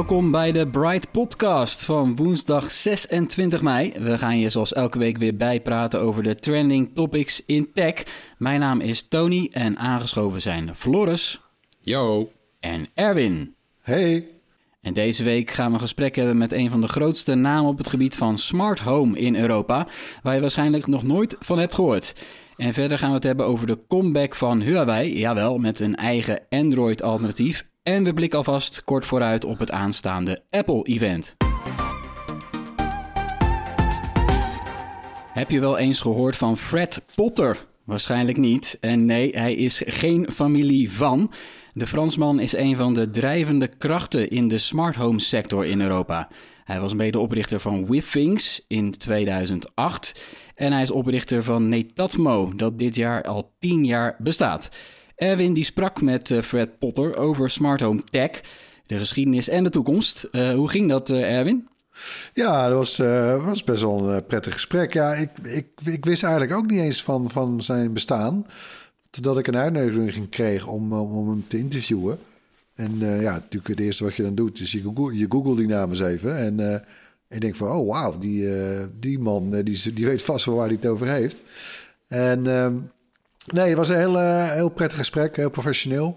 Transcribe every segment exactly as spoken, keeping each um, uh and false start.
Welkom bij de Bright Podcast van woensdag zesentwintig mei. We gaan je zoals elke week weer bijpraten over de trending topics in tech. Mijn naam is Tony en aangeschoven zijn Floris. Yo. En Erwin. Hey. En deze week gaan we een gesprek hebben met een van de grootste namen op het gebied van smart home in Europa, waar je waarschijnlijk nog nooit van hebt gehoord. En verder gaan we het hebben over de comeback van Huawei, jawel, met een eigen Android-alternatief. En we blikken alvast kort vooruit op het aanstaande Apple-event. Heb je wel eens gehoord van Fred Potter? Waarschijnlijk niet. En nee, hij is geen familie van. De Fransman is een van de drijvende krachten in de smart home sector in Europa. Hij was medeoprichter van Withings in tweeduizend acht. En hij is oprichter van Netatmo, dat dit jaar al tien jaar bestaat. Erwin die sprak met uh, Fred Potter over smart home tech, de geschiedenis en de toekomst. Uh, hoe ging dat, uh, Erwin? Ja, dat was, uh, was best wel een prettig gesprek. Ja, ik, ik, ik wist eigenlijk ook niet eens van, van zijn bestaan, totdat ik een uitnodiging kreeg om, om hem te interviewen. En uh, ja, natuurlijk het eerste wat je dan doet, is je google, je google die naam eens even. En uh, ik denk van, oh wauw, die, uh, die man, uh, die, die weet vast wel waar hij het over heeft. En uh, nee, het was een heel, uh, heel prettig gesprek, heel professioneel.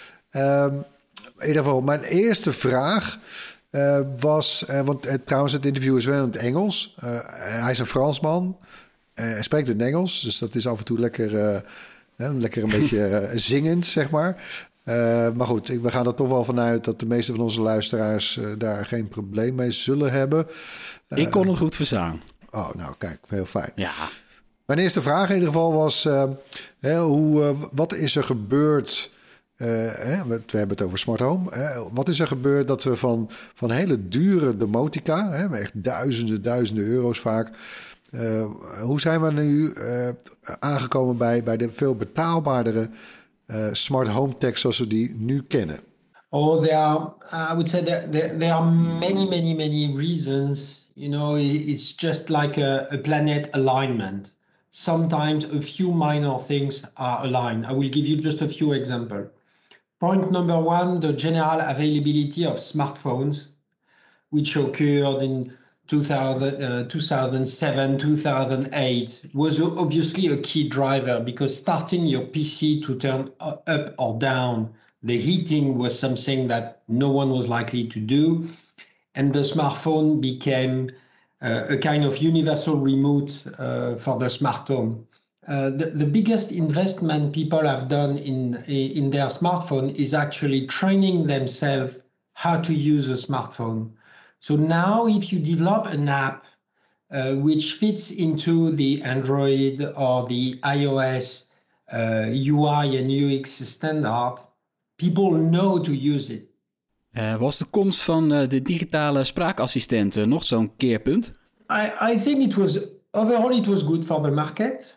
Uh, in ieder geval, mijn eerste vraag uh, was, uh, want uh, trouwens het interview is wel in het Engels. Uh, hij is een Fransman, uh, hij spreekt in het Engels, dus dat is af en toe lekker, uh, uh, lekker een beetje uh, zingend, zeg maar. Uh, maar goed, we gaan er toch wel vanuit dat de meeste van onze luisteraars uh, daar geen probleem mee zullen hebben. Uh, ik kon het goed verstaan. Oh, nou kijk, heel fijn. Ja. Mijn eerste vraag in ieder geval was, uh, hè, hoe, uh, wat is er gebeurd? Uh, hè, we, we hebben het over smart home. Hè, wat is er gebeurd dat we van, van hele dure domotica, hè, echt duizenden, duizenden euro's vaak. Uh, hoe zijn we nu uh, aangekomen bij, bij de veel betaalbaardere Uh, smart home tech zoals we die nu kennen? Oh, there are, I would say that there, there are many, many, many reasons. You know, it's just like a, a planet alignment. Sometimes a few minor things are aligned. I will give you just a few examples. Point number one, the general availability of smartphones, which occurred in two thousand, uh, two thousand seven, two thousand eight, was obviously a key driver because starting your P C to turn up or down the heating was something that no one was likely to do. And the smartphone became uh, a kind of universal remote uh, for the smart home. Uh, the, the biggest investment people have done in, in their smartphone is actually training themselves how to use a smartphone. So now if you develop an app uh, which fits into the Android or the iOS uh, U I and U X standard, people know to use it. Uh, was de komst van uh, de digitale spraakassistenten nog zo'n keerpunt? I, I think it was, overall it was good for the market.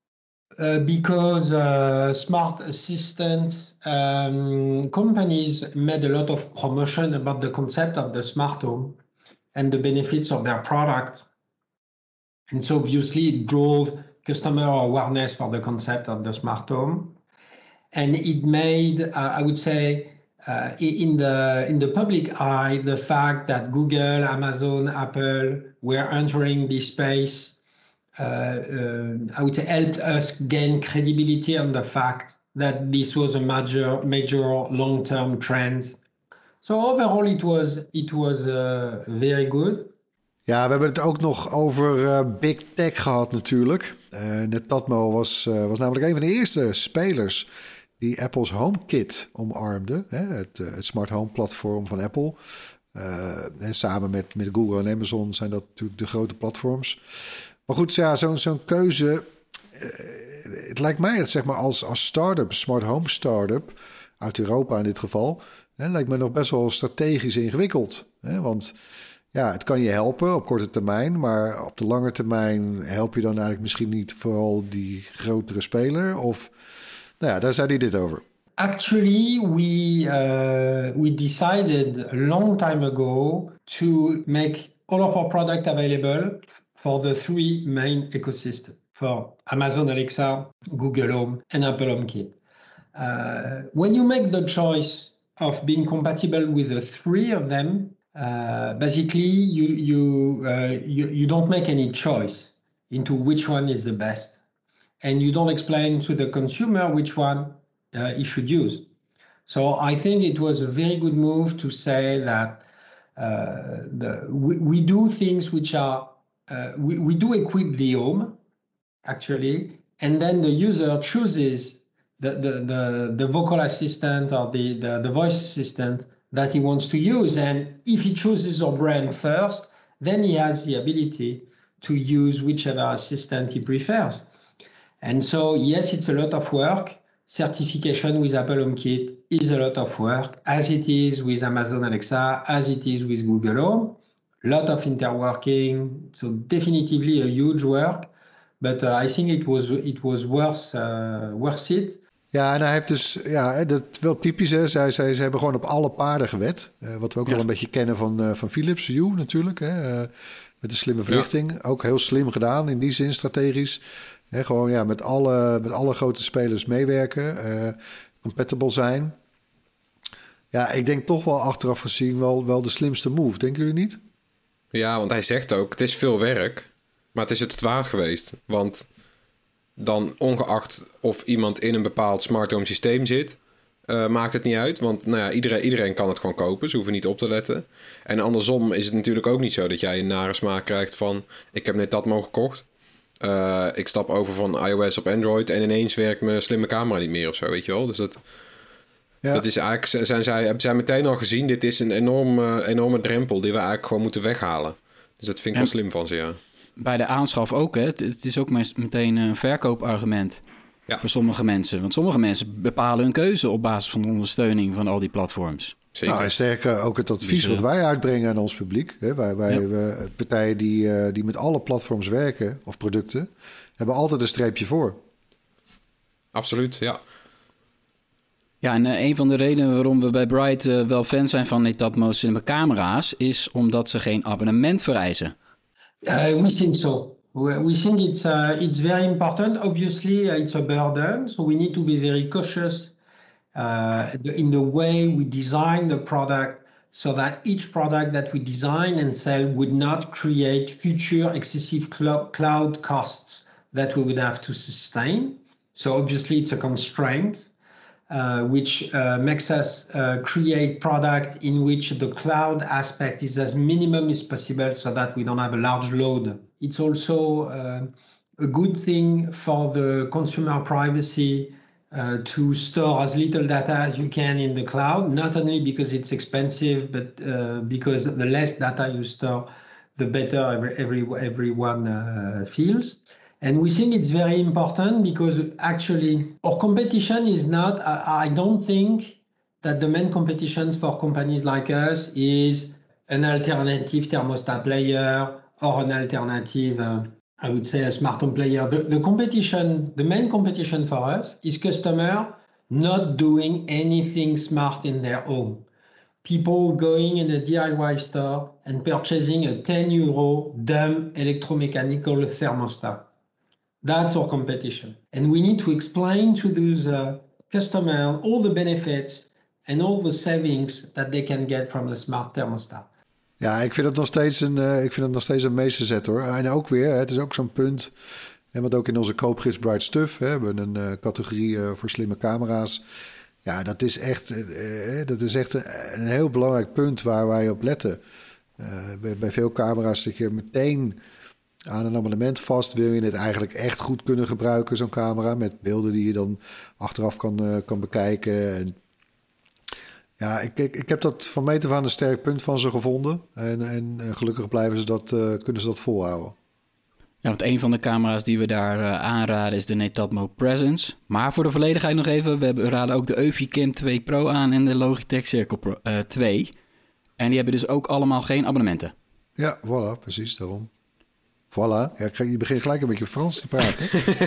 Uh, because uh, smart assistant um, companies made a lot of promotion about the concept of the smart home and the benefits of their product. And so obviously it drove customer awareness for the concept of the smart home. And it made, uh, I would say, uh, in the in the public eye, the fact that Google, Amazon, Apple were entering this space Uh, uh, I would say helped us gain credibility on the fact that this was a major, major long-term trend. So overall, it was it was uh, very good. Ja, we hebben het ook nog over uh, Big Tech gehad natuurlijk. Uh, Netatmo was, uh, was namelijk een van de eerste spelers die Apple's HomeKit omarmde. Hè? Het, uh, het smart home platform van Apple. Uh, en samen met, met Google en Amazon zijn dat natuurlijk de grote platforms. Maar goed, ja, zo'n zo'n keuze. Uh, het lijkt mij, zeg maar, als, als start-up, smart home start-up, uit Europa in dit geval, hè, lijkt me nog best wel strategisch ingewikkeld. Hè? Want ja, het kan je helpen op korte termijn, maar op de lange termijn help je dan eigenlijk misschien niet vooral die grotere speler. Of, nou ja, daar zei hij dit over. Actually, we uh, we decided a long time ago to make all of our product available for the three main ecosystems, for Amazon Alexa, Google Home, and Apple HomeKit. Uh, when you make the choice of being compatible with the three of them, uh, basically you you, uh, you you don't make any choice into which one is the best, and you don't explain to the consumer which one uh, he should use. So I think it was a very good move to say that uh, the we, we do things which are uh, we, we do equip the home actually, and then the user chooses the the the, the vocal assistant or the, the the voice assistant that he wants to use, and if he chooses our brand first, then he has the ability to use whichever assistant he prefers. And so yes, it's a lot of work. Certification with Apple HomeKit is a lot of work, as it is with Amazon Alexa, as it is with Google Home. A lot of interworking, so definitively a huge work. But uh, I think it was it was worth uh, worth it. Ja, en hij heeft dus, ja, dat is wel typisch. Hè. Zij, zij, ze hebben gewoon op alle paarden gewet. Uh, wat we ook ja. wel een beetje kennen van, uh, van Philips Hue natuurlijk. Hè. Uh, met de slimme verlichting. Ja. Ook heel slim gedaan in die zin, strategisch. Hè, gewoon ja, met alle, met alle grote spelers meewerken. Uh, compatible zijn. Ja, ik denk toch wel achteraf gezien wel, wel de slimste move. Denken jullie niet? Ja, want hij zegt ook, het is veel werk. Maar het is het waard geweest. Want dan ongeacht of iemand in een bepaald smart home systeem zit, uh, maakt het niet uit. Want nou ja, iedereen, iedereen kan het gewoon kopen. Ze hoeven niet op te letten. En andersom is het natuurlijk ook niet zo dat jij een nare smaak krijgt van, ik heb net dat mogen gekocht. Uh, ik stap over van iOS op Android en ineens werkt mijn slimme camera niet meer of zo, weet je wel. Dus dat, ja. dat is eigenlijk, zijn zij, hebben zij meteen al gezien, dit is een enorme, enorme drempel die we eigenlijk gewoon moeten weghalen. Dus dat vind ik en wel slim van ze, ja. Bij de aanschaf ook, hè. Het is ook meteen een verkoopargument ja. voor sommige mensen. Want sommige mensen bepalen hun keuze op basis van de ondersteuning van al die platforms. Zeker. Nou, en sterker ook het advies wat wij uitbrengen aan ons publiek. Hè, wij, wij ja. we, partijen die, uh, die met alle platforms werken of producten, hebben altijd een streepje voor. Absoluut, ja. Ja, en uh, een van de redenen waarom we bij Bright uh, wel fan zijn van Netatmo slimme camera's is omdat ze geen abonnement vereisen. Uh, we think so. We, we think it's uh, it's very important. Obviously, uh, it's a burden, so we need to be very cautious uh, the, in the way we design the product, so that each product that we design and sell would not create future excessive cl- cloud costs that we would have to sustain. So obviously, it's a constraint. Uh, which uh, makes us uh, create product in which the cloud aspect is as minimum as possible so that we don't have a large load. It's also uh, a good thing for the consumer privacy uh, to store as little data as you can in the cloud, not only because it's expensive, but uh, because the less data you store, the better every, every, everyone uh, feels. And we think it's very important because actually our competition is not, I, I don't think that the main competition for companies like us is an alternative thermostat player or an alternative, uh, I would say a smart home player. The, the competition, the main competition for us is customer not doing anything smart in their home. People going in a D I Y store and purchasing a ten euro dumb electromechanical thermostat. That's our competition. And we need to explain to those uh, customers all the benefits and all the savings that they can get from the smart thermostat. Ja, ik vind het nog steeds een, uh, ik vind het nog steeds een meesterzet hoor. En ook weer, het is ook zo'n punt. En wat ook in onze koopgids Bright Stuff, hè, we hebben een uh, categorie uh, voor slimme camera's. Ja, dat is echt, uh, dat is echt een, een heel belangrijk punt waar wij op letten. Uh, bij, bij veel camera's zit je meteen aan een abonnement vast. Wil je het eigenlijk echt goed kunnen gebruiken, zo'n camera, met beelden die je dan achteraf kan, uh, kan bekijken. En ja, ik, ik, ik heb dat van meet af aan een sterk punt van ze gevonden. En, en, en gelukkig blijven ze dat, uh, kunnen ze dat volhouden. Ja, want een van de camera's die we daar uh, aanraden is de Netatmo Presence. Maar voor de volledigheid nog even, we, hebben, we raden ook de Eufy-Cam twee Pro aan en de Logitech Circle Pro, uh, twee. En die hebben dus ook allemaal geen abonnementen. Ja, voilà, precies, daarom. Voilà, ja, je begint gelijk een beetje Frans te praten.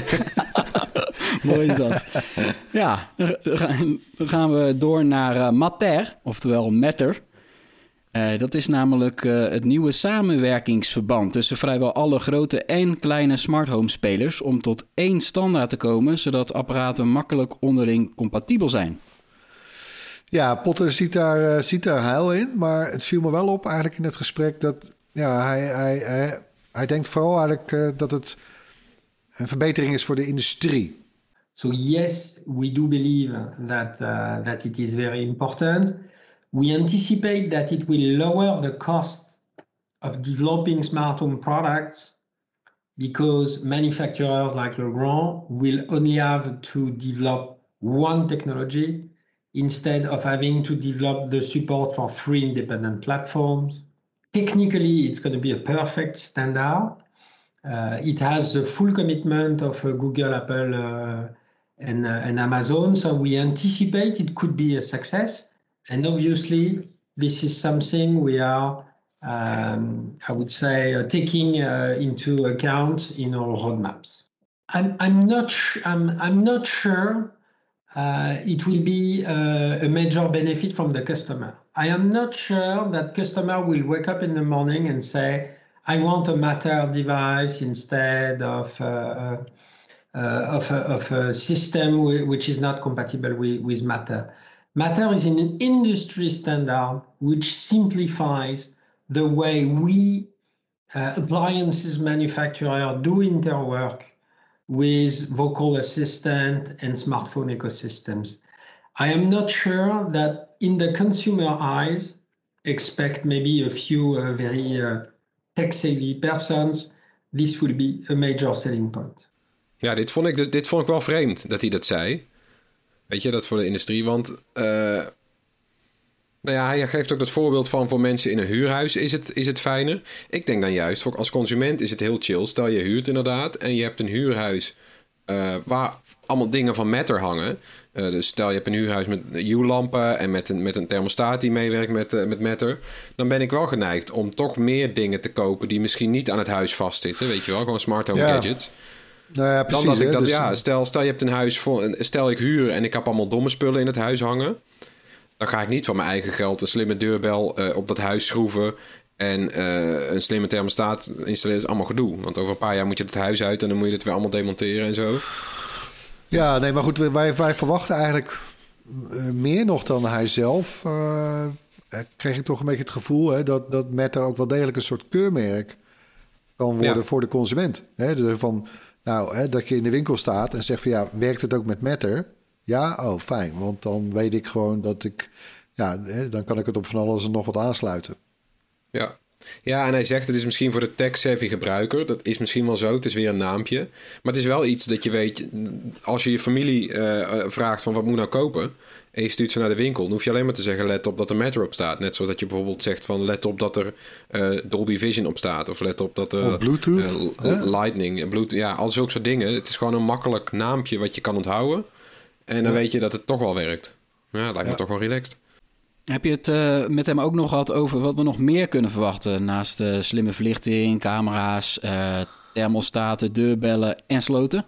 Mooi is dat. Ja, dan gaan we door naar uh, Matter, oftewel Matter. Uh, dat is namelijk uh, het nieuwe samenwerkingsverband tussen vrijwel alle grote en kleine smart home spelers om tot één standaard te komen, zodat apparaten makkelijk onderling compatibel zijn. Ja, Potter ziet daar, uh, ziet daar heil in. Maar het viel me wel op eigenlijk in het gesprek dat ja, hij, hij, hij, hij denkt vooral eigenlijk uh, dat het een verbetering is voor de industrie. So yes, we do believe that uh, that it is very important. We anticipate that it will lower the cost of developing smart home products because manufacturers like Legrand will only have to develop one technology instead of having to develop the support for three independent platforms. Technically, it's going to be a perfect standard. Uh, it has the full commitment of uh, Google, Apple, uh, and, uh, and Amazon. So we anticipate it could be a success. And obviously, this is something we are, um, I would say, uh, taking uh, into account in our roadmaps. I'm, I'm not, sh- I'm, I'm not sure uh, it will be uh, a major benefit from the customer. I am not sure that customer will wake up in the morning and say, I want a Matter device instead of uh, uh, of, a, of a system which is not compatible with, with Matter. Matter is an industry standard which simplifies the way we uh, appliances manufacturers do interwork with vocal assistant and smartphone ecosystems. I am not sure that in the consumer eyes, expect maybe a few uh, very uh, tech-savvy persons, this will be a major selling point. Ja, dit vond ik, dus, dit vond ik wel vreemd dat hij dat zei. Weet je, dat voor de industrie. Want uh, nou ja, hij geeft ook dat voorbeeld van voor mensen in een huurhuis is het, is het fijner. Ik denk dan juist, voor als consument is het heel chill. Stel je huurt inderdaad en je hebt een huurhuis uh, waar allemaal dingen van Matter hangen. Uh, dus stel je hebt een huurhuis met U-lampen en met een, met een thermostaat die meewerkt met, uh, met Matter. Dan ben ik wel geneigd om toch meer dingen te kopen die misschien niet aan het huis vastzitten. Weet je wel, gewoon smart home ja. gadgets. Nou ja, precies. Dan dat ik dat, dus... ja, stel, stel je hebt een huis voor, stel ik huur en ik heb allemaal domme spullen in het huis hangen. Dan ga ik niet van mijn eigen geld een slimme deurbel uh, op dat huis schroeven en uh, een slimme thermostaat installeren. Dat is allemaal gedoe. Want over een paar jaar moet je het huis uit en dan moet je het weer allemaal demonteren en zo. Ja, nee, maar goed, wij, wij verwachten eigenlijk uh, meer nog dan hij zelf. Uh, kreeg ik toch een beetje het gevoel hè, dat, dat Matter ook wel degelijk een soort keurmerk kan worden ja. voor de consument. Hè, dus van, nou, hè, dat je in de winkel staat en zegt van ja, werkt het ook met Matter? Ja, oh, fijn. Want dan weet ik gewoon dat ik, ja, hè, dan kan ik het op van alles en nog wat aansluiten. Ja. Ja, en hij zegt het is misschien voor de tech-savvy gebruiker. Dat is misschien wel zo, het is weer een naampje. Maar het is wel iets dat je weet, als je je familie uh, vraagt van wat moet ik nou kopen en je stuurt ze naar de winkel, dan hoef je alleen maar te zeggen let op dat er Matter op staat. Net zoals dat je bijvoorbeeld zegt van let op dat er uh, Dolby Vision op staat. Of let op dat er of Bluetooth. Uh, huh? Lightning, Bluetooth, ja, al zulke soort dingen. Het is gewoon een makkelijk naampje wat je kan onthouden. En dan ja. weet je dat het toch wel werkt. Ja, lijkt me ja. toch wel relaxed. Heb je het uh, met hem ook nog gehad over wat we nog meer kunnen verwachten naast uh, slimme verlichting, camera's, uh, thermostaten, deurbellen en sloten?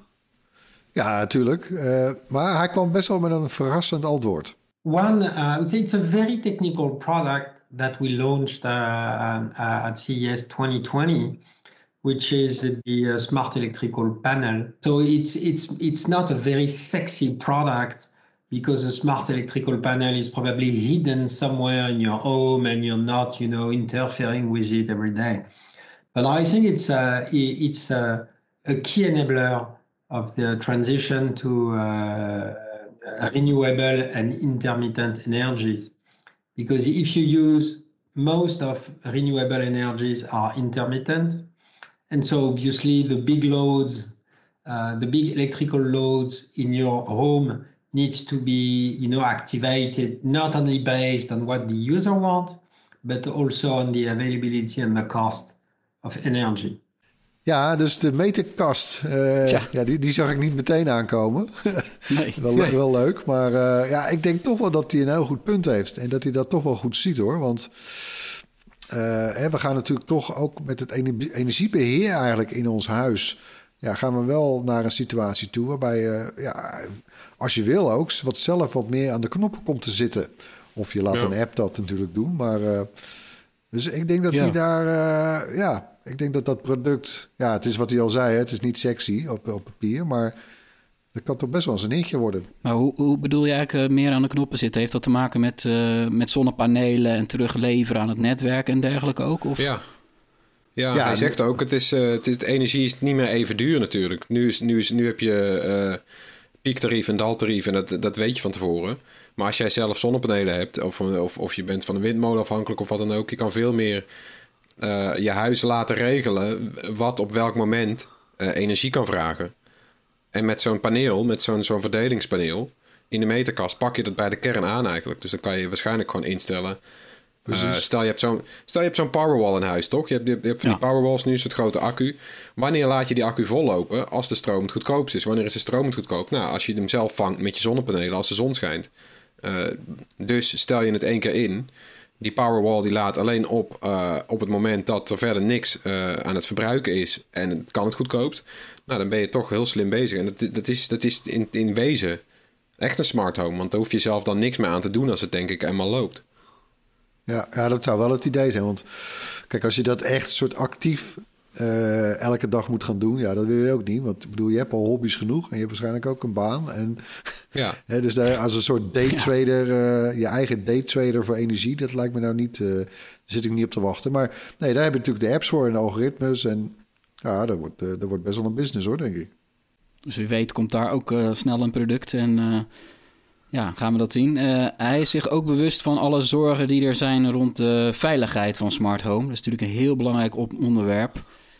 Ja, natuurlijk. Uh, maar hij kwam best wel met een verrassend antwoord. One, uh, I would say it's a very technical product that we launched uh, uh, at C E S twenty twenty, which is the uh, smart electrical panel. So it's it's it's not a very sexy product, because a smart electrical panel is probably hidden somewhere in your home and you're not, you know, interfering with it every day. But I think it's a, it's a, a key enabler of the transition to uh, renewable and intermittent energies. Because if you use, most of renewable energies are intermittent. And so obviously the big loads, uh, the big electrical loads in your home needs to be, you know, activated not only based on what the user wants, but also on the availability and the cost of energy. Ja, dus de meterkast, uh, ja, die, die zag ik niet meteen aankomen. Nee, wel, nee. wel leuk, maar uh, ja, ik denk toch wel dat hij een heel goed punt heeft en dat hij dat toch wel goed ziet, hoor. Want uh, hè, we gaan natuurlijk toch ook met het energiebeheer eigenlijk in ons huis, ja, gaan we wel naar een situatie toe waarbij je, uh, ja, als je wil ook, wat zelf wat meer aan de knoppen komt te zitten. Of je laat ja. een app dat natuurlijk doen, maar uh, dus ik denk dat ja. hij daar, uh, ja, ik denk dat dat product, ja, het is wat hij al zei, hè, het is niet sexy op, op papier, maar Dat kan toch best wel eens een hitje worden. Maar hoe, hoe bedoel je eigenlijk uh, meer aan de knoppen zitten? Heeft dat te maken met, uh, met zonnepanelen en terugleveren aan het netwerk en dergelijke ook? Of? Ja. Ja, ja, hij zegt ook, het is, uh, het is, de energie is niet meer even duur natuurlijk. Nu, is, nu, is, nu heb je uh, piektarief en daltarief en dat, dat weet je van tevoren. Maar als jij zelf zonnepanelen hebt of, of, of je bent van een windmolen afhankelijk of wat dan ook, je kan veel meer uh, je huis laten regelen wat op welk moment uh, energie kan vragen. En met zo'n paneel, met zo'n, zo'n verdelingspaneel in de meterkast pak je dat bij de kern aan eigenlijk. Dus dan kan je waarschijnlijk gewoon instellen. Uh, stel, je hebt zo'n, stel je hebt zo'n Powerwall in huis, toch? Je hebt, je hebt van die ja. Powerwalls nu, zo'n grote accu. Wanneer laat je die accu vollopen? Als de stroom het goedkoopst is. Wanneer is de stroom het goedkoop? Nou, als je hem zelf vangt met je zonnepanelen als de zon schijnt. Uh, dus stel je het één keer in. Die Powerwall die laat alleen op uh, op het moment dat er verder niks uh, aan het verbruiken is. En het kan het goedkoopst. Nou, dan ben je toch heel slim bezig. En dat, dat is, dat is in, in wezen echt een smart home. Want daar hoef je zelf dan niks meer aan te doen als het denk ik eenmaal loopt. Ja, ja, dat zou wel het idee zijn. Want kijk, als je dat echt soort actief uh, elke dag moet gaan doen, ja, dat wil je ook niet. Want ik bedoel, je hebt al hobby's genoeg en je hebt waarschijnlijk ook een baan. En, ja. hè, dus daar, als een soort daytrader, uh, je eigen daytrader voor energie, dat lijkt me nou niet, uh, daar zit ik niet op te wachten. Maar nee, daar heb je natuurlijk de apps voor en de algoritmes. En ja, dat wordt, uh, dat wordt best wel een business hoor, denk ik. Dus wie weet komt daar ook uh, snel een product en... Uh... Ja, gaan we dat zien. Uh, hij is zich ook bewust van alle zorgen die er zijn rond de veiligheid van smart home. Dat is natuurlijk een heel belangrijk op- onderwerp.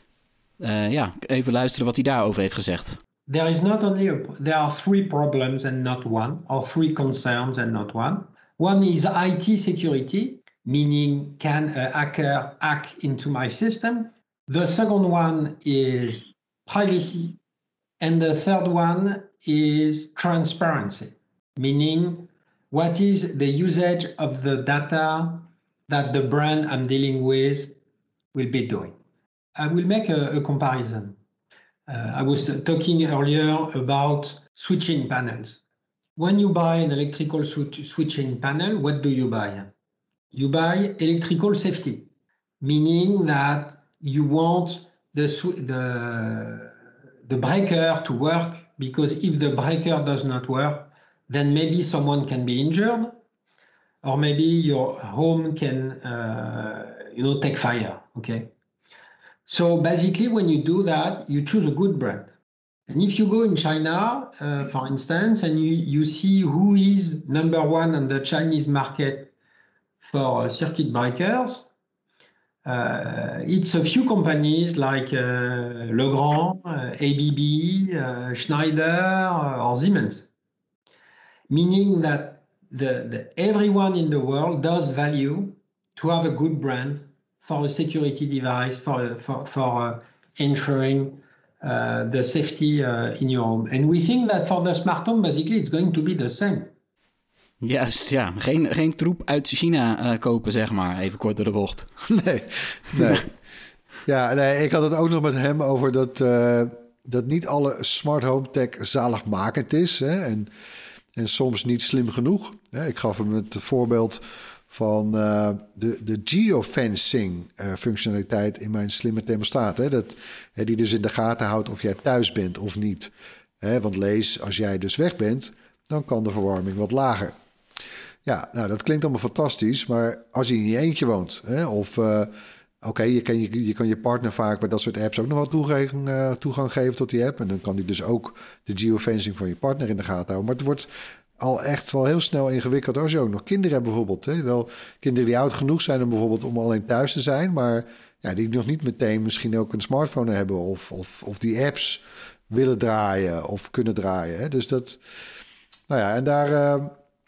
Uh, ja, even luisteren wat hij daarover heeft gezegd. There is not only a, there are three problems and not one, or three concerns and not one. One is I T security, meaning can a hacker hack into my system? The second one is privacy, and the third one is transparency. Meaning, what is the usage of the data that the brand I'm dealing with will be doing? I will make a, a comparison. Uh, I was talking earlier about switching panels. When you buy an electrical switch, switching panel, what do you buy? You buy electrical safety, meaning that you want the, the, the breaker to work, because if the breaker does not work, then maybe someone can be injured, or maybe your home can, uh, you know, take fire, okay? So basically, when you do that, you choose a good brand. And if you go in China, uh, for instance, and you, you see who is number one on the Chinese market for circuit breakers, uh, it's a few companies like uh, Legrand, uh, A B B, uh, Schneider, uh, or Siemens. Meaning that the, the everyone in the world does value to have a good brand for a security device, for for, for uh, ensuring uh, the safety uh, in your home. And we think that for the smart home, basically, it's going to be the same. Juist, ja. Geen, geen troep uit China uh, kopen, zeg maar. Even kort door de bocht. Nee, nee. Ja, nee, ik had het ook nog met hem over dat, uh, dat niet alle smart home tech zaligmakend is. Hè? En... En soms niet slim genoeg. Ik gaf hem het voorbeeld van uh, de, de geofencing uh, functionaliteit in mijn slimme thermostaat. Hè? Dat, hè, die dus in de gaten houdt of jij thuis bent of niet. Hè? Want lees, als jij dus weg bent, dan kan de verwarming wat lager. Ja, nou dat klinkt allemaal fantastisch. Maar als je in je eentje woont, hè, of... Uh, Oké, okay, je, kan je, je kan je partner vaak bij dat soort apps ook nog wel toegang, uh, toegang geven tot die app. En dan kan die dus ook de geofencing van je partner in de gaten houden. Maar het wordt al echt wel heel snel ingewikkeld als je ook nog kinderen hebt bijvoorbeeld. Hè? Wel kinderen die oud genoeg zijn om bijvoorbeeld om alleen thuis te zijn. Maar ja, die nog niet meteen misschien ook een smartphone hebben. Of, of, of die apps willen draaien of kunnen draaien. Hè? Dus dat, nou ja, en daar, uh,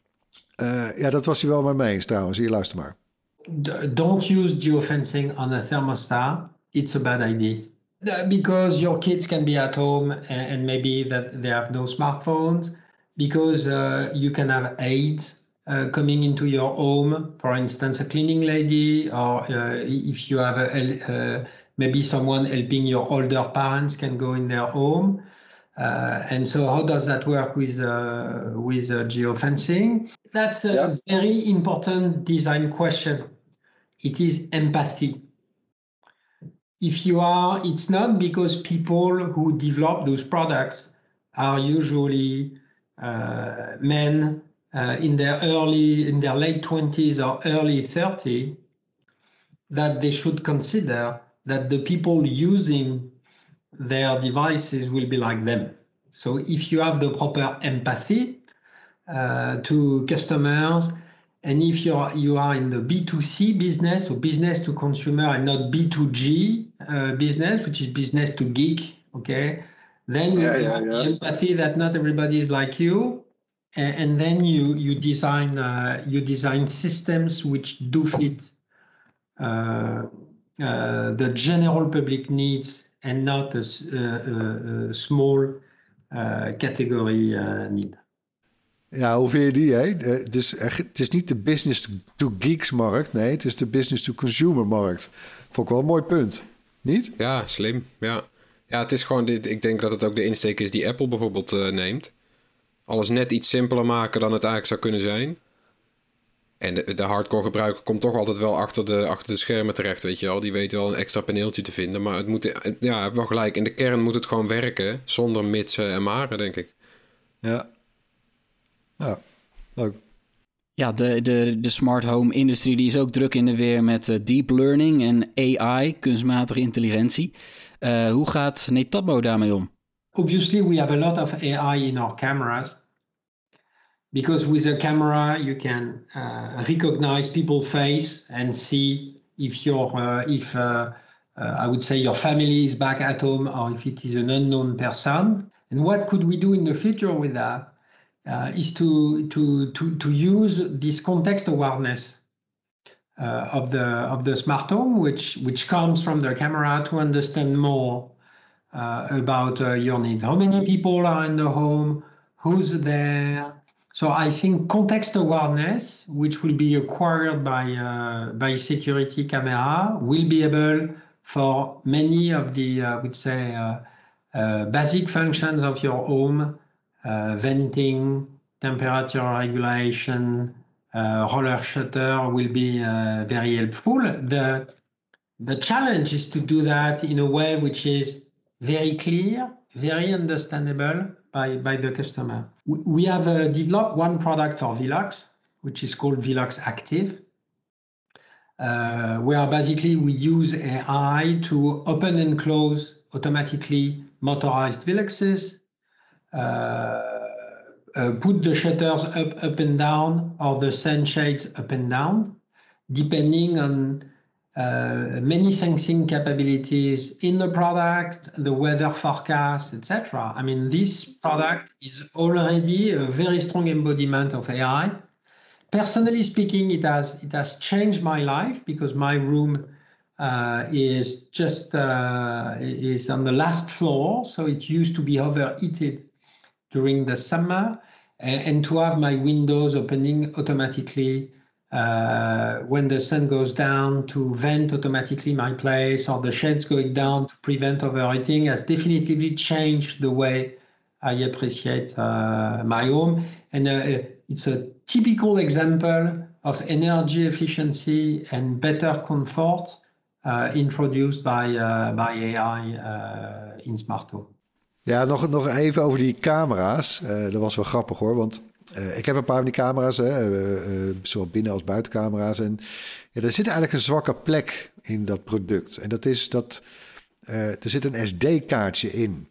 uh, ja, dat was hij wel met me eens trouwens. Hier, luister maar. Don't use geofencing on a thermostat. It's a bad idea. Because your kids can be at home and, and maybe that they have no smartphones. Because uh, you can have aides uh, coming into your home. For instance, a cleaning lady, or uh, if you have a, uh, maybe someone helping your older parents can go in their home. Uh, and so how does that work with, uh, with uh, geofencing? That's a yeah. very important design question. It is empathy. If you are, it's not because people who develop those products are usually uh, men uh, in their early, in their late twenties or early thirty, that they should consider that the people using their devices will be like them. So if you have the proper empathy uh, to customers, and if you're, you are in the B two C business, or business to consumer, and not B two G uh, business, which is business to geek, okay, then Yeah, you yeah, have yeah. the empathy that not everybody is like you, and, and then you you design uh, you design systems which do fit uh, uh, the general public needs and not a, s- uh, uh, a small uh, category uh, need. Ja, hoe vind je die, hè? Eh, Het is, echt- het is niet de business-to-geeks-markt. Nee, het is de business-to-consumer-markt. Vond ik wel een mooi punt. Niet? Ja, slim. Ja, ja het is gewoon dit. Ik denk dat het ook de insteek is die Apple bijvoorbeeld eh, neemt. Alles net iets simpeler maken dan het eigenlijk zou kunnen zijn. En de, de hardcore gebruiker komt toch altijd wel achter de, achter de schermen terecht, weet je wel. Die weet wel een extra paneeltje te vinden. Maar het moet, ja, je hebt wel gelijk. In de kern moet het gewoon werken, zonder mitsen en maren, denk ik. Ja. Ja, leuk. Ja, de, de, de smart home industrie die is ook druk in de weer met uh, deep learning en A I, kunstmatige intelligentie. Uh, hoe gaat Netatmo daarmee om? Obviously, we have a lot of A I in our cameras because with a camera you can uh, recognize people's face and see if your uh, if uh, uh, I would say your family is back at home or if it is an unknown person. And what could we do in the future with that? Uh, is to to to to use this context awareness uh, of the of the smart home, which which comes from the camera, to understand more uh, about uh, your needs. How many people are in the home? Who's there? So I think context awareness, which will be acquired by uh, by security camera, will be able for many of the uh, I would say uh, uh, basic functions of your home. Uh, venting, temperature regulation, uh, roller shutter will be uh, very helpful. The, the challenge is to do that in a way which is very clear, very understandable by, by the customer. We, we have uh, developed one product for Velox, which is called Velox Active, uh, where basically we use A I to open and close automatically motorized Veloxes, Uh, uh, put the shutters up, up and down, or the sunshades up and down, depending on uh, many sensing capabilities in the product, the weather forecast, et cetera. I mean, this product is already a very strong embodiment of A I. Personally speaking, it has it has changed my life because my room uh, is just uh, is on the last floor, so it used to be overheated during the summer, and, and to have my windows opening automatically uh, when the sun goes down, to vent automatically my place, or the shades going down to prevent overheating, has definitively changed the way I appreciate uh, my home. And uh, it's a typical example of energy efficiency and better comfort uh, introduced by, uh, by A I uh, in smart home. Ja, nog, nog even over die camera's. Uh, dat was wel grappig hoor, want uh, ik heb een paar van die camera's, hè, uh, uh, zowel binnen- als buitencamera's. En ja, er zit eigenlijk een zwakke plek in dat product. En dat is dat uh, er zit een S D-kaartje in.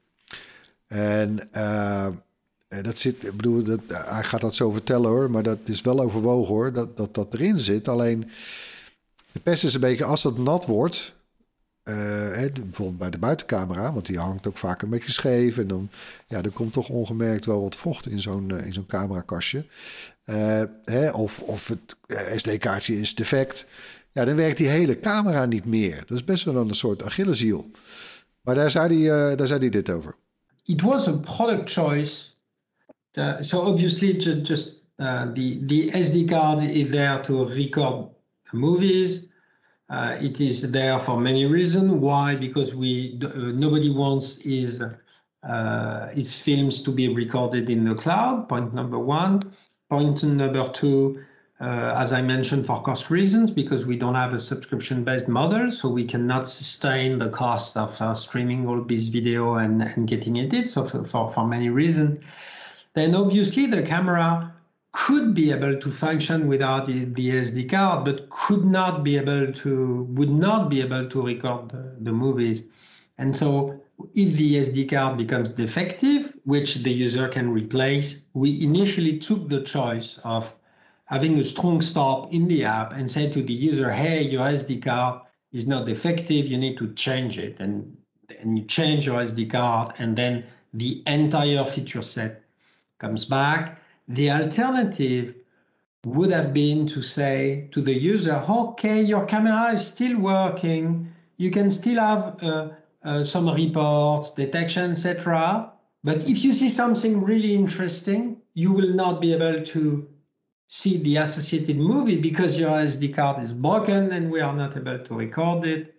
En uh, dat zit, ik bedoel, dat, hij gaat dat zo vertellen hoor, maar dat is wel overwogen hoor, dat dat, dat erin zit. Alleen, de pest is een beetje, als dat nat wordt, uh, hè, bijvoorbeeld bij de buitencamera, want die hangt ook vaak een beetje scheef. En dan, ja, er komt toch ongemerkt wel wat vocht in zo'n, uh, in zo'n camerakastje. Uh, hè, of, of het uh, S D-kaartje is defect. Ja, dan werkt die hele camera niet meer. Dat is best wel een soort Achilleshiel. Maar daar zei hij, uh, daar zei hij dit over. It was a product choice. Uh, so obviously, just, just uh, the the S D card is there to record movies. Uh, it is there for many reasons. Why? Because we uh, nobody wants his uh, his films to be recorded in the cloud. Point number one. Point number two. uh, as I mentioned, for cost reasons, because we don't have a subscription-based model, so we cannot sustain the cost of uh, streaming all this video and, and getting it. So for, for, for many reasons, then obviously the camera could be able to function without the, the S D card, but could not be able to, would not be able to record the, the movies. And so if the S D card becomes defective, which the user can replace, we initially took the choice of having a strong stop in the app and say to the user, hey, your S D card is not defective, you need to change it. And, and you change your S D card, and then the entire feature set comes back. The alternative would have been to say to the user, okay, your camera is still working. You can still have uh, uh, some reports, detection, et cetera. But if you see something really interesting, you will not be able to see the associated movie because your S D card is broken and we are not able to record it.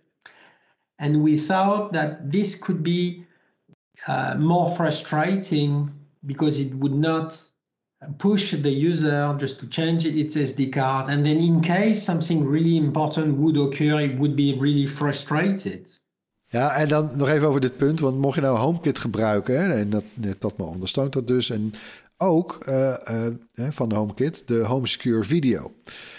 And we thought that this could be uh, more frustrating because it would not push the user just to change its S D card. And then in case something really important would occur, it would be really frustrated. Ja, en dan nog even over dit punt. Want mocht je nou HomeKit gebruiken, hè, en dat, dat maar ondersteunt dat dus. En ook uh, uh, van HomeKit, de Home Secure Video.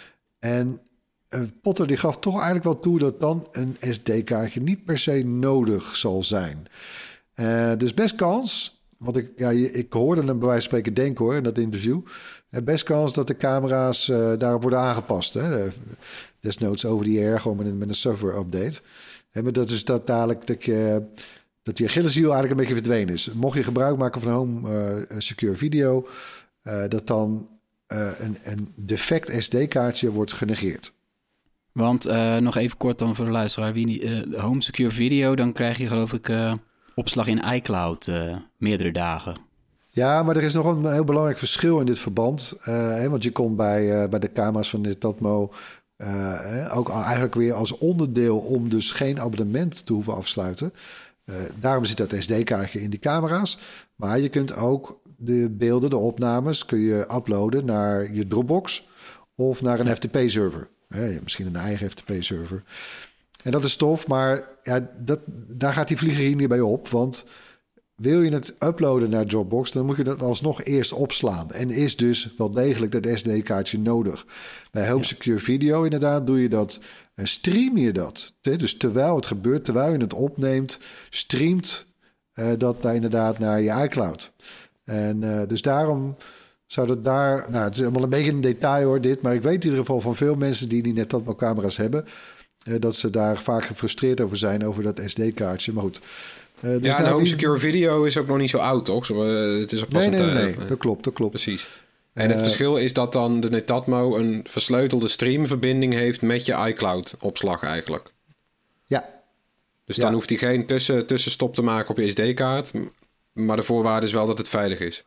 En uh, Potter die gaf toch eigenlijk wel toe dat dan een S D-kaartje niet per se nodig zal zijn. Uh, dus best kans... Want ik, ja, ik hoorde hem bij wijze van spreken denken hoor, in dat interview. Best kans dat de camera's uh, daarop worden aangepast. Hè? Desnoods over die air, gewoon met een, met een software update. En maar dat is dat dadelijk dat je, dat je Achilleshiel eigenlijk een beetje verdwenen is. Mocht je gebruik maken van Home uh, Secure Video, uh, dat dan uh, een, een defect S D-kaartje wordt genegeerd. Want uh, nog even kort dan voor de luisteraar. Wie, uh, Home Secure Video, dan krijg je geloof ik... Uh... opslag in iCloud uh, meerdere dagen. Ja, maar er is nog een heel belangrijk verschil in dit verband. Uh, hè, want je kon bij, uh, bij de camera's van Netatmo uh, ook eigenlijk weer als onderdeel om dus geen abonnement te hoeven afsluiten. Uh, daarom zit dat S D-kaartje in die camera's. Maar je kunt ook de beelden, de opnames, kun je uploaden naar je Dropbox of naar een F T P-server. Uh, misschien een eigen F T P-server. En dat is tof, maar ja, dat, daar gaat die vlieger hier niet bij op. Want wil je het uploaden naar Dropbox, dan moet je dat alsnog eerst opslaan. En is dus wel degelijk dat S D-kaartje nodig. Bij Home Secure Video inderdaad doe je dat, en stream je dat. Dus terwijl het gebeurt, terwijl je het opneemt, streamt uh, dat daar inderdaad naar je iCloud. En uh, dus daarom zou dat daar... Nou, het is allemaal een beetje een detail hoor, dit. Maar ik weet in ieder geval van veel mensen die, die net dat camera's hebben... dat ze daar vaak gefrustreerd over zijn, over dat S D-kaartje. Maar goed. Uh, dus ja, en nou, Home die... Secure Video is ook nog niet zo oud, toch? Uh, het is ook pas nee, nee, een nee, tijd. nee, dat klopt, dat klopt. Precies. En het uh, verschil is dat dan de Netatmo een versleutelde streamverbinding heeft met je iCloud-opslag eigenlijk. Ja. Dus ja. dan hoeft hij geen tussen, tussenstop te maken op je S D-kaart. Maar de voorwaarde is wel dat het veilig is.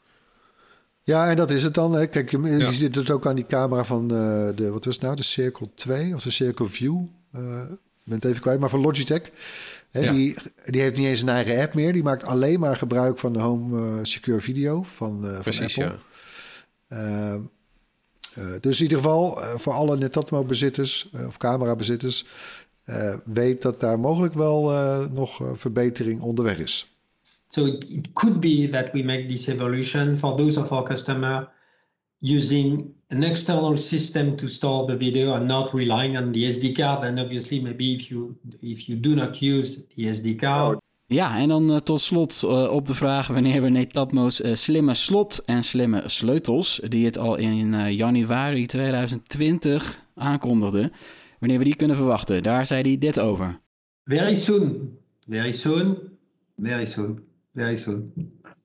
Ja, en dat is het dan. Hè. Kijk, je, ja. je ziet het ook aan die camera van uh, de, wat was het nou, de Circle twee of de Circle View. Uh, ik ben het even kwijt, maar van Logitech. Hè, ja. die, die heeft niet eens een eigen app meer. Die maakt alleen maar gebruik van de Home uh, Secure Video van, uh, Precies, van Apple. Ja. Uh, uh, dus in ieder geval uh, voor alle Netatmo-bezitters uh, of camera-bezitters... Uh, weet dat daar mogelijk wel uh, nog uh, verbetering onderweg is. So it, it could be that we make this evolution for those of our customer using an external system to store the video and not relying on the S D card. And obviously, maybe if you if you do not use the S D card. Ja, en dan uh, tot slot uh, op de vraag wanneer we Netatmo's uh, slimme slot en slimme sleutels, die het al in uh, januari tweeduizend twintig aankondigden, wanneer we die kunnen verwachten. Daar zei hij dit over. Very soon. Very soon. Very soon. Very soon.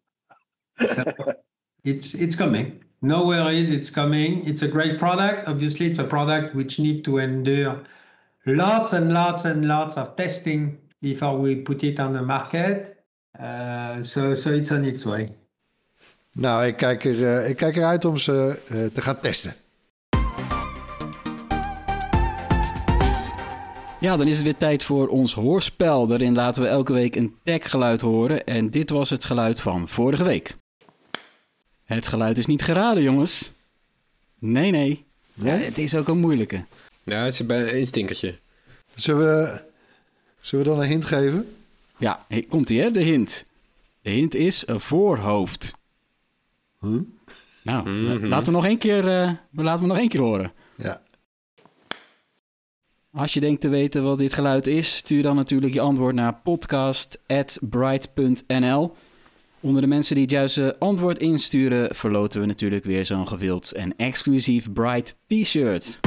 So it's it's coming. No worries, it's coming. It's a great product. Obviously, it's a product which needs to endure lots and lots and lots of testing before we put it on the market. Uh, so, so it's on its way. Nou, ik kijk, er, uh, ik kijk eruit om ze uh, te gaan testen. Ja, dan is het weer tijd voor ons hoorspel. Daarin laten we elke week een tech-geluid horen. En dit was het geluid van vorige week. Het geluid is niet geraden, jongens. Nee, nee. Nee? Ja, het is ook een moeilijke. Ja, het is bij een stinkertje. Zullen we, zullen we dan een hint geven? Ja, komt-ie hè, de hint. De hint is een voorhoofd. Huh? Nou, Mhm. laten we nog één keer, uh, laten we nog één keer horen. Ja. Als je denkt te weten wat dit geluid is, stuur dan natuurlijk je antwoord naar podcast at bright punt n l. Onder de mensen die het juiste antwoord insturen, verloten we natuurlijk weer zo'n gewild en exclusief Bright t-shirt.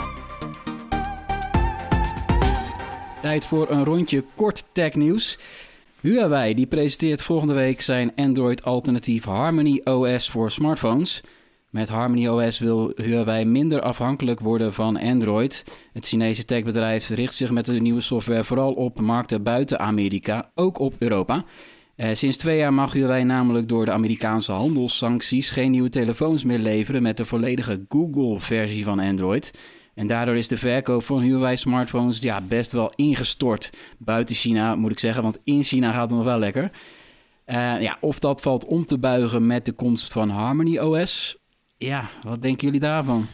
Tijd voor een rondje kort technieuws. Huawei die presenteert volgende week zijn Android-alternatief Harmony O S voor smartphones. Met Harmony O S wil Huawei minder afhankelijk worden van Android. Het Chinese techbedrijf richt zich met de nieuwe software vooral op markten buiten Amerika, ook op Europa. Uh, sinds twee jaar mag Huawei namelijk door de Amerikaanse handelssancties geen nieuwe telefoons meer leveren met de volledige Google-versie van Android. En daardoor is de verkoop van Huawei-smartphones ja, best wel ingestort. Buiten China, moet ik zeggen, want in China gaat het nog wel lekker. Uh, ja, of dat valt om te buigen met de komst van Harmony O S. Ja, wat denken jullie daarvan?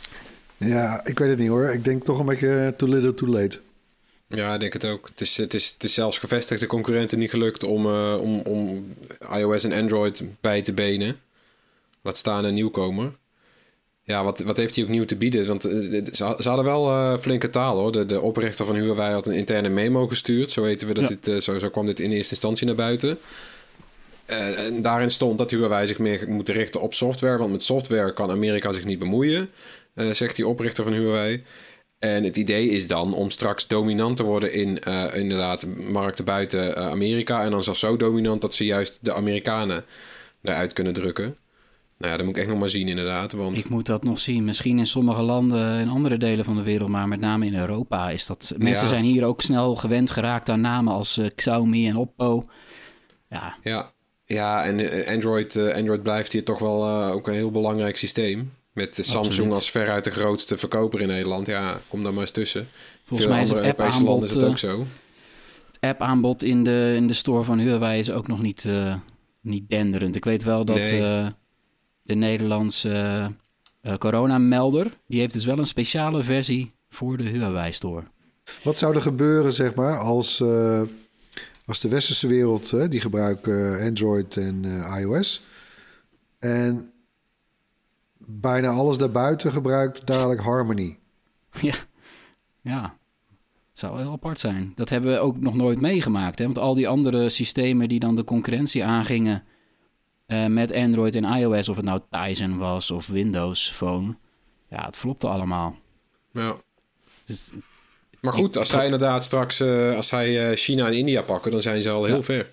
Ja, ik weet het niet hoor. Ik denk toch een beetje too little too late. Ja, ik denk het ook. Het is, het is, het is zelfs gevestigde concurrenten niet gelukt om, uh, om, om iOS en Android bij te benen. Laat staan een nieuwkomer. Ja, wat, wat heeft hij ook nieuw te bieden? Want uh, ze, ze hadden wel uh, flinke taal hoor. De, de oprichter van Huawei had een interne memo gestuurd. Zo weten we dat ja. dit, uh, zo, zo kwam dit in eerste instantie naar buiten. Uh, en daarin stond dat Huawei zich meer moet richten op software. Want met software kan Amerika zich niet bemoeien, uh, zegt die oprichter van Huawei. En het idee is dan om straks dominant te worden in uh, inderdaad markten buiten uh, Amerika. En dan zelfs zo dominant dat ze juist de Amerikanen eruit kunnen drukken. Nou ja, dat moet ik echt nog maar zien inderdaad. Want... Ik moet dat nog zien. Misschien in sommige landen in andere delen van de wereld, maar met name in Europa is dat... Mensen ja. zijn hier ook snel gewend geraakt aan namen als uh, Xiaomi en Oppo. Ja, ja, ja en uh, Android, uh, Android blijft hier toch wel uh, ook een heel belangrijk systeem. Met de Samsung Absoluut. als veruit de grootste verkoper in Nederland. Ja, kom daar maar eens tussen. Volgens Veel mij is andere het Europese landen is het ook appaanbod, zo. Het appaanbod in de, in de store van Huawei is ook nog niet, uh, niet denderend. Ik weet wel dat Nee. uh, de Nederlandse uh, coronamelder, die heeft dus wel een speciale versie voor de Huawei store. Wat zou er gebeuren, zeg maar, als, uh, als de westerse wereld, hè, die gebruiken Android en uh, iOS. En bijna alles daarbuiten gebruikt dadelijk Harmony. Ja, ja. Het zou heel apart zijn. Dat hebben we ook nog nooit meegemaakt. Hè? Want al die andere systemen die dan de concurrentie aangingen uh, met Android en iOS, of het nou Tizen was of Windows Phone, ja, het flopte allemaal. Ja. Dus, Maar goed, als zij inderdaad straks uh, als zij uh, China en India pakken, dan zijn ze al heel Ja. ver.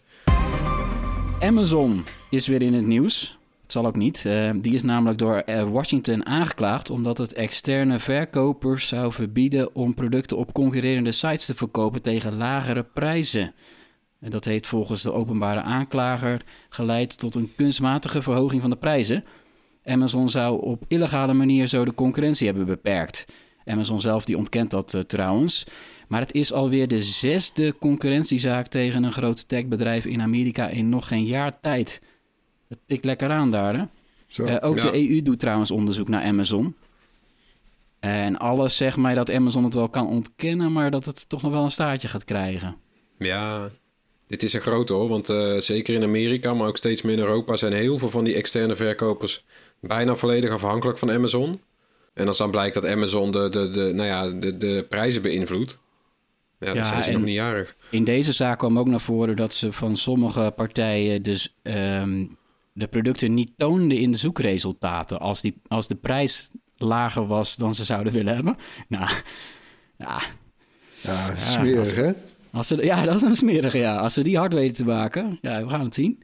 Amazon is weer in het nieuws. Het zal ook niet. Uh, die is namelijk door uh, Washington aangeklaagd omdat het externe verkopers zou verbieden om producten op concurrerende sites te verkopen tegen lagere prijzen. En dat heeft volgens de openbare aanklager geleid tot een kunstmatige verhoging van de prijzen. Amazon zou op illegale manier zo de concurrentie hebben beperkt. Amazon zelf die ontkent dat uh, trouwens. Maar het is alweer de zesde concurrentiezaak tegen een groot techbedrijf in Amerika in nog geen jaar tijd. Dat tikt lekker aan daar, hè? Zo. Uh, ook Ja. de E U doet trouwens onderzoek naar Amazon. En alles zegt mij dat Amazon het wel kan ontkennen, maar dat het toch nog wel een staartje gaat krijgen. Ja, dit is een grote hoor. Want uh, zeker in Amerika, maar ook steeds meer in Europa, zijn heel veel van die externe verkopers bijna volledig afhankelijk van Amazon. En als dan blijkt dat Amazon de, de, de, nou ja, de, de prijzen beïnvloedt, ja, dan Ja, zijn ze en- nog niet jarig. In deze zaak kwam ook naar voren dat ze van sommige partijen dus um, de producten niet toonden in de zoekresultaten. Als, die, als de prijs lager was dan ze zouden willen hebben. Nou, ja, Ja, als- smerig, hè? als ze, ja, dat is een smerige, ja. Als ze die hard weten te maken, ja, we gaan het zien.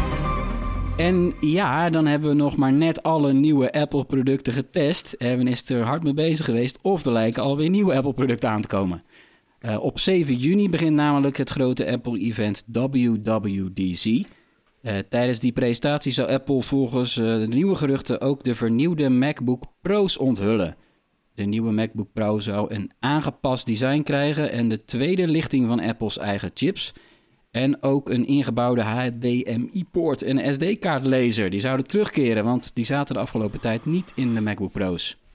En ja, dan hebben we nog maar net alle nieuwe Apple-producten getest. Erwin is er hard mee bezig geweest of er lijken alweer nieuwe Apple-producten aan te komen. Uh, op zeven juni begint namelijk het grote Apple-event W W D C. Uh, tijdens die presentatie zou Apple volgens uh, de nieuwe geruchten ook de vernieuwde MacBook Pro's onthullen. De nieuwe MacBook Pro zou een aangepast design krijgen en de tweede lichting van Apples eigen chips. En ook een ingebouwde H D M I-poort en een S D-kaartlezer. Die zouden terugkeren, want die zaten de afgelopen tijd niet in de MacBook Pro's.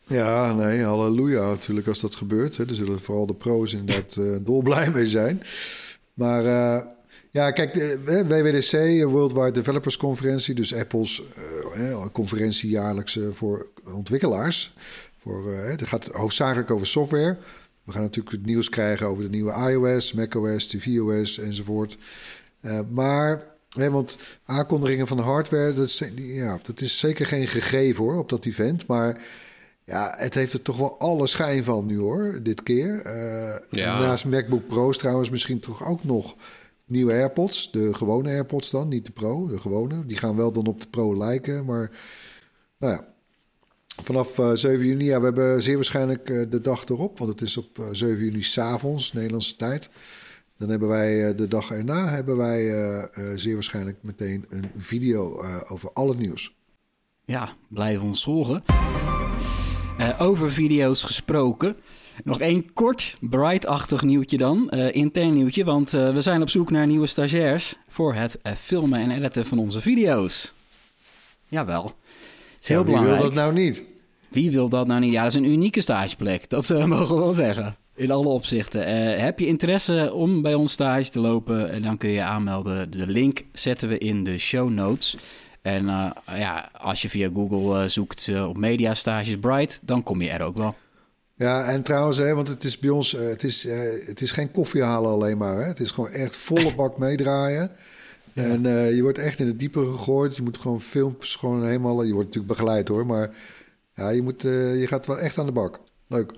Ja, nee, halleluja natuurlijk als dat gebeurt. Hè. Er zullen vooral de pro's inderdaad uh, dolblij mee zijn. Maar uh, ja, kijk, de W W D C, Worldwide Developers Conferentie, dus Apple's uh, conferentie jaarlijks uh, voor ontwikkelaars. Voor, uh, het gaat hoofdzakelijk over software. We gaan natuurlijk het nieuws krijgen over de nieuwe iOS, macOS, tvOS enzovoort. Uh, maar, hè, want aankondigingen van de hardware, dat is, ja, dat is zeker geen gegeven hoor, op dat event. Maar ja, het heeft er toch wel alle schijn van nu hoor, dit keer. Uh, ja. En naast MacBook Pro's trouwens misschien toch ook nog nieuwe AirPods. De gewone AirPods dan, niet de Pro, de gewone. Die gaan wel dan op de Pro lijken, maar nou ja. Vanaf uh, zeven juni, ja, we hebben zeer waarschijnlijk uh, de dag erop, want het is op uh, zeven juni 's avonds, Nederlandse tijd. Dan hebben wij uh, de dag erna, hebben wij uh, uh, zeer waarschijnlijk meteen een video uh, over al het nieuws. Ja, blijf ons volgen. Uh, over video's gesproken. Nog één kort, Bright-achtig nieuwtje dan. Uh, intern nieuwtje, want uh, we zijn op zoek naar nieuwe stagiairs voor het uh, filmen en editen van onze video's. Jawel. Het is heel ja, wie belangrijk. wil dat nou niet? Wie wil dat nou niet? Ja, dat is een unieke stageplek. Dat uh, mogen we wel zeggen. In alle opzichten. Uh, heb je interesse om bij ons stage te lopen? Uh, dan kun je aanmelden. De link zetten we in de show notes. En uh, ja, als je via Google uh, zoekt uh, op Media Stages Bright, dan kom je er ook wel. Ja, en trouwens, hè, want het is bij ons, uh, het, is, uh, het is geen koffie halen alleen maar. Hè? Het is gewoon echt volle bak meedraaien. Ja. En uh, je wordt echt in het diepe gegooid. Je moet gewoon filmpjes gewoon helemaal... Je wordt natuurlijk begeleid hoor, maar ja, je, moet, uh, je gaat wel echt aan de bak. Leuk.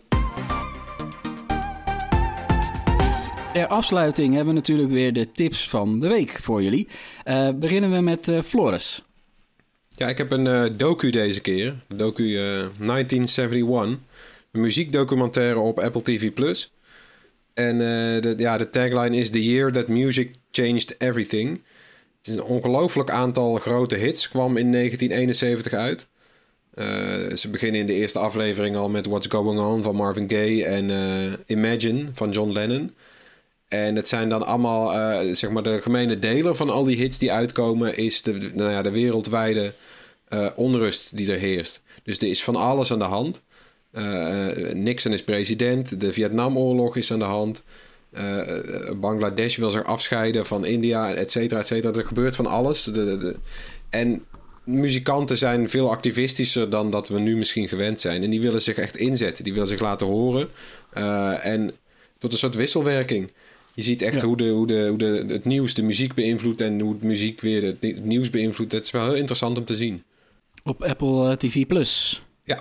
Ter afsluiting hebben we natuurlijk weer de tips van de week voor jullie. Uh, beginnen we met uh, Floris. Ja, ik heb een uh, docu deze keer. Docu uh, negentien eenenzeventig. Een muziekdocumentaire op Apple T V Plus. En uh, de, ja, de tagline is The Year That Music Changed Everything. Het is een ongelooflijk aantal grote hits. Kwam in negentien eenenzeventig uit. Uh, ze beginnen in de eerste aflevering al met What's Going On van Marvin Gaye en uh, Imagine van John Lennon. En het zijn dan allemaal, uh, zeg maar, de gemene deler van al die hits die uitkomen is de, de, nou ja, de wereldwijde uh, onrust die er heerst. Dus er is van alles aan de hand. Uh, Nixon is president, de Vietnamoorlog is aan de hand. Uh, Bangladesh wil zich afscheiden van India, et cetera, et cetera. Er gebeurt van alles. De, de, de. En muzikanten zijn veel activistischer dan dat we nu misschien gewend zijn. En die willen zich echt inzetten, die willen zich laten horen. Uh, en tot een soort wisselwerking. Je ziet echt ja. hoe, de, hoe, de, hoe de, het nieuws de muziek beïnvloedt en hoe het muziek weer het, het nieuws beïnvloedt. Het is wel heel interessant om te zien. Op Apple T V Plus. Ja.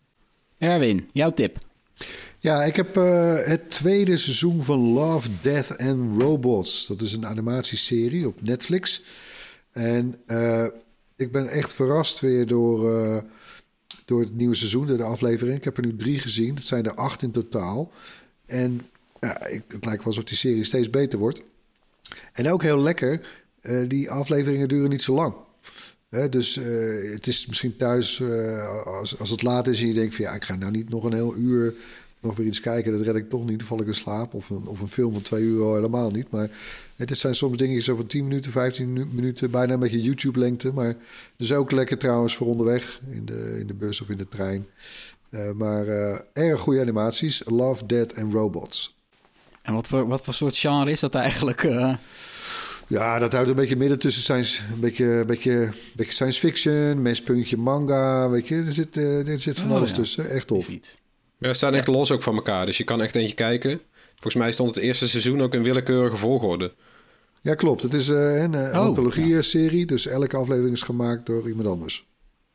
Erwin, jouw tip. Ja, ik heb uh, het tweede seizoen van Love, Death and Robots. Dat is een animatieserie op Netflix. En uh, ik ben echt verrast weer door, uh, door het nieuwe seizoen, door de aflevering. Ik heb er nu drie gezien. Het zijn er acht in totaal. En ja, ik, het lijkt wel alsof die serie steeds beter wordt. En ook heel lekker, uh, die afleveringen duren niet zo lang. He, dus uh, het is misschien thuis, uh, als, als het laat is en je denkt van ja, ik ga nou niet nog een heel uur nog weer iets kijken. Dat red ik toch niet, dan val ik in slaap. Of een, of een film van twee uur al helemaal niet. Maar het zijn soms dingen zo van tien minuten, vijftien minuten, bijna een beetje YouTube-lengte. Maar dat is ook lekker trouwens voor onderweg, in de, in de bus of in de trein. Uh, maar uh, erg goede animaties. Love, Death and Robots. En wat voor, wat voor soort genre is dat eigenlijk? Uh... Ja, dat houdt een beetje midden tussen science, een beetje, een beetje, een beetje science fiction, menspuntje manga, weet je. Er zit, uh, er zit van oh, alles ja. tussen. Echt tof. Ja, we staan echt los ook van elkaar, dus je kan echt eentje kijken. Volgens mij stond het eerste seizoen ook in willekeurige volgorde. Ja, klopt. Het is uh, een uh, oh, anthologie-serie, ja. Dus elke aflevering is gemaakt door iemand anders.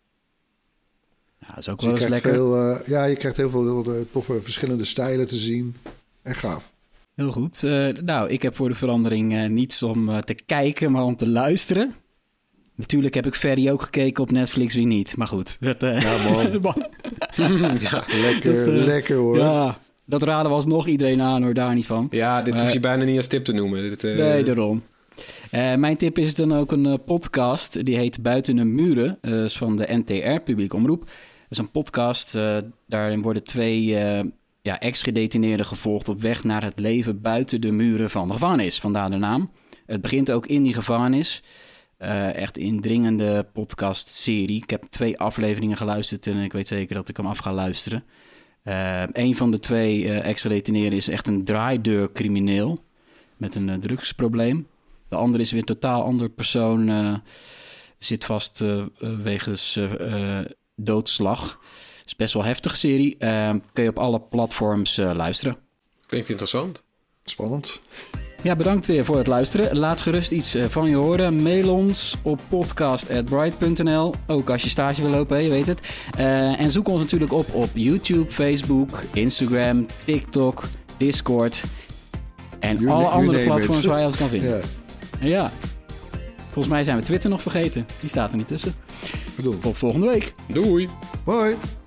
Ja, dat is ook dus wel eens lekker. Veel, uh, ja, je krijgt heel veel uh, toffe verschillende stijlen te zien. Echt gaaf. Heel goed. Uh, nou, ik heb voor de verandering uh, niets om uh, te kijken, maar om te luisteren. Natuurlijk heb ik Ferry ook gekeken op Netflix, wie niet. Maar goed. Dat, uh, ja, man. ja, lekker, dat, uh, lekker hoor. Ja, dat raden was nog iedereen aan hoor, daar niet van. Ja, dit uh, hoef je bijna niet als tip te noemen. Dit, uh... Nee, daarom. Uh, mijn tip is dan ook een uh, podcast. Die heet Buiten de Muren. Uh, is van de N T R, Publiek Omroep. Dat is een podcast. Uh, daarin worden twee... Uh, Ja, ex-gedetineerden gevolgd op weg naar het leven buiten de muren van de gevangenis. Vandaar de naam. Het begint ook in die gevangenis. Uh, echt indringende podcastserie. Ik heb twee afleveringen geluisterd en ik weet zeker dat ik hem af ga luisteren. Uh, een van de twee uh, ex-gedetineerden is echt een draaideurcrimineel met een uh, drugsprobleem. De andere is weer een totaal ander persoon. Uh, zit vast uh, wegens uh, uh, doodslag. Is best wel heftige serie. Uh, kun je op alle platforms uh, luisteren. Klinkt interessant. Spannend. Ja, bedankt weer voor het luisteren. Laat gerust iets uh, van je horen. Mail ons op podcast at bright punt n l. Ook als je stage wil lopen, hè, je weet het. Uh, en zoek ons natuurlijk op op YouTube, Facebook, Instagram, TikTok, Discord. En you alle ne- andere platforms waar je ons kan vinden. Ja. ja. Volgens mij zijn we Twitter nog vergeten. Die staat er niet tussen. Verdoemd. Tot volgende week. Doei. Hoi.